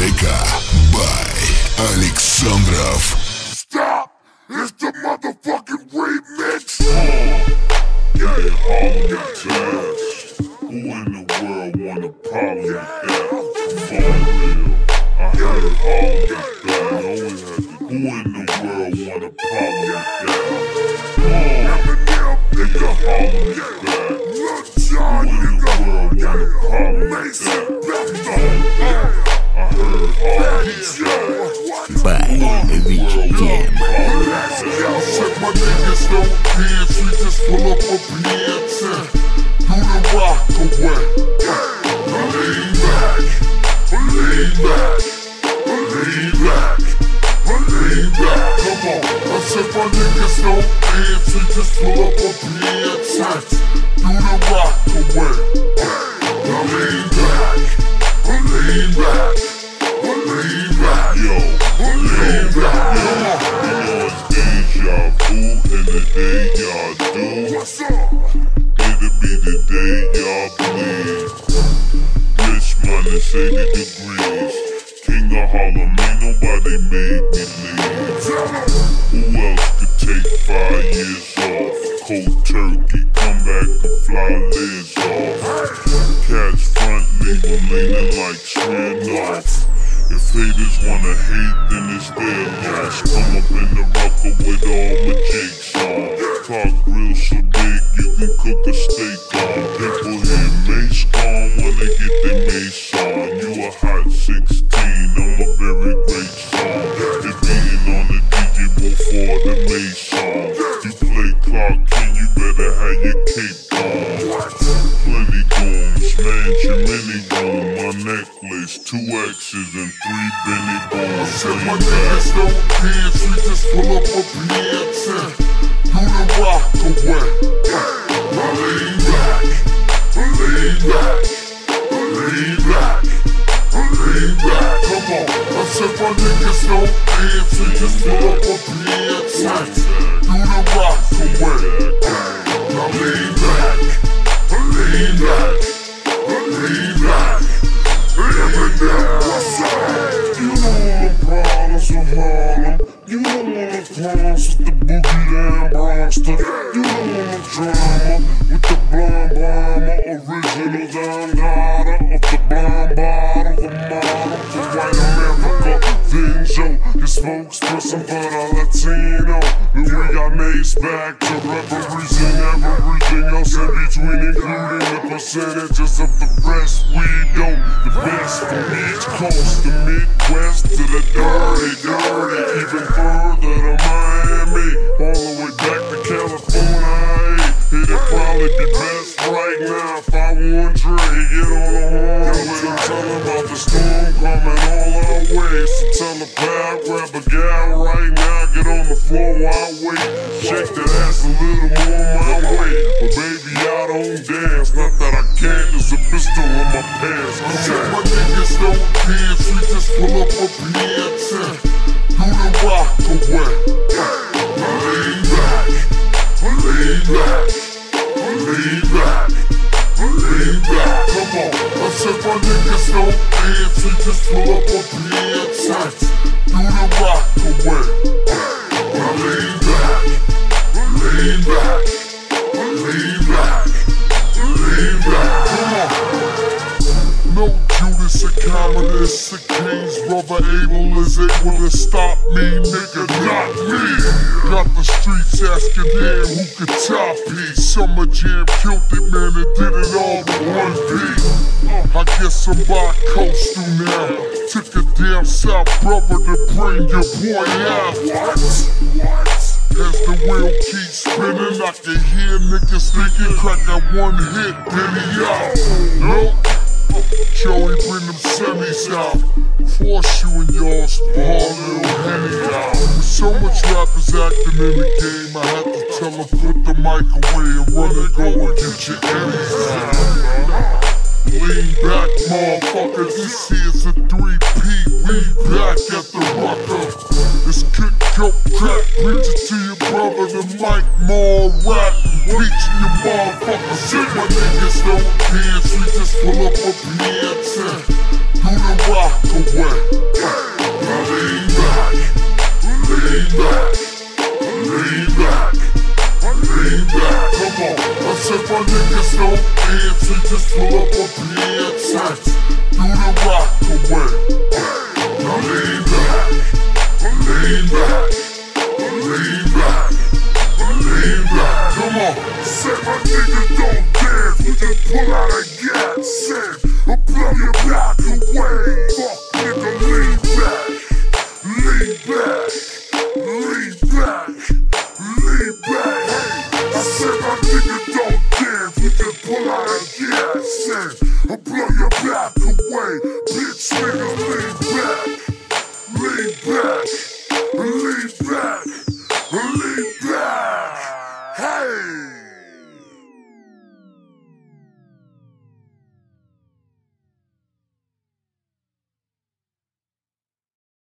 Discoteca by Alexandrov. Stop! It's the motherfucking remix! Yeah, all the class. Who in the world want a problem with that? For real. I heard all the class. Who in the world want a problem with that? Nigga, all the class. Who in the world want a problem with that? I heard all the class. By Vicky Jam. Said my niggas don't dance, we just pull up a pants and do the rock away. Lean back, lean back, lean back, lean back. Come on, I said my niggas don't dance, we just pull up a pants and do the rock away. Lean back, lean back, lean back, yo, lean back. Come on. Deja vu in the day y'all do. What's up? It'll be the day y'all bleed. Rich minus 80 degrees. King of Harlem, ain't nobody made me leave. Who else could take 5 years off? Cold turkey, come back and fly lids off. Catch front, leave them leaning like Smirnoff. If haters wanna hate, then it's their loss. Come up in the rucker with all my jigs on. Park grill so big you can cook a steak on. People hear Mace gone when they get their mace on. You a hot 16, I'm a very great song. They beating on the DJ before the Mace song. You play Clark King, you better have your cape on. Plenty goons, mansion, mini room. My necklace, 2 X's and 3 Benny Bones. Said my niggas don't dance, we just pull up a pants and do the rock away. Lean back, lean back, lean back, lean back. Come on, I said my niggas don't dance, we just pull up a pants and do the rock away. Now lean back, lean back, lean back. You know all the problems with Harlem. You know all the problems with the boogie down Bronxton. You know all the drama with the blonde bomber. Original Dondada of the blonde bottle. The model for white America. Vinjo, your spokesperson for the Latino. And we got Mace back to referees and everything else in between, including the percentages of the rest we don't. The best from each coast, the Midwest to the dirty, even further to Miami, all the way back to California. It'd probably be best right now if I want Dre get on the horn with him, tell him about the storm coming all our way. So tell the pal, grab a gal right now, get on the floor while I wait. Shake that ass a little more my way, but baby I don't dance. Not that I can't, there's a pistol in my pants. Said my niggas don't dance, we just pull up a pants and do the rock away. Lean back, lean back, lean back, lean back. Come on, I said my niggas don't dance, we just pull up a pants and do the rock away. Lean back, lean back, lean back, lean back. Come on. No Judas or Commodus or King's brother Abel is able to stop me, nigga, not me. Got the streets asking damn who could top it. Summer Jam killed it, man, and did it all with one beat. I guess I'm bi-coastal now. Took a damn South brother to bring your boy out. What? As the wheel keeps spinning, I can hear niggas thinking crack that one hit, then he out. Nope. Joey, bring them semis out. Force you and yours, ball little Henny out. With so much rappers acting in the game, I had to tell them put the mic away and run and go and get your Emmys out. Lean back, motherfucker, this here's a 3P. We back at the rucker. It's kick, coke, crack, preach it to your brother. The mic, more rap, preaching your motherfucker. Shit, my niggas don't dance, we just pull up a pants and do the rock away. my niggas don't answer, just pull up a pants. Do the rock away. Now lean back, lean back, lean back, lean back. Come on, say my niggas don't dance, we just pull out a gas. Said, I'll blow your back away. Fuck nigga, lean back, lean back, lean back, lean back. Hey, I said my niggas don't dance, we just pull out a gas. Said, I'll blow your back away.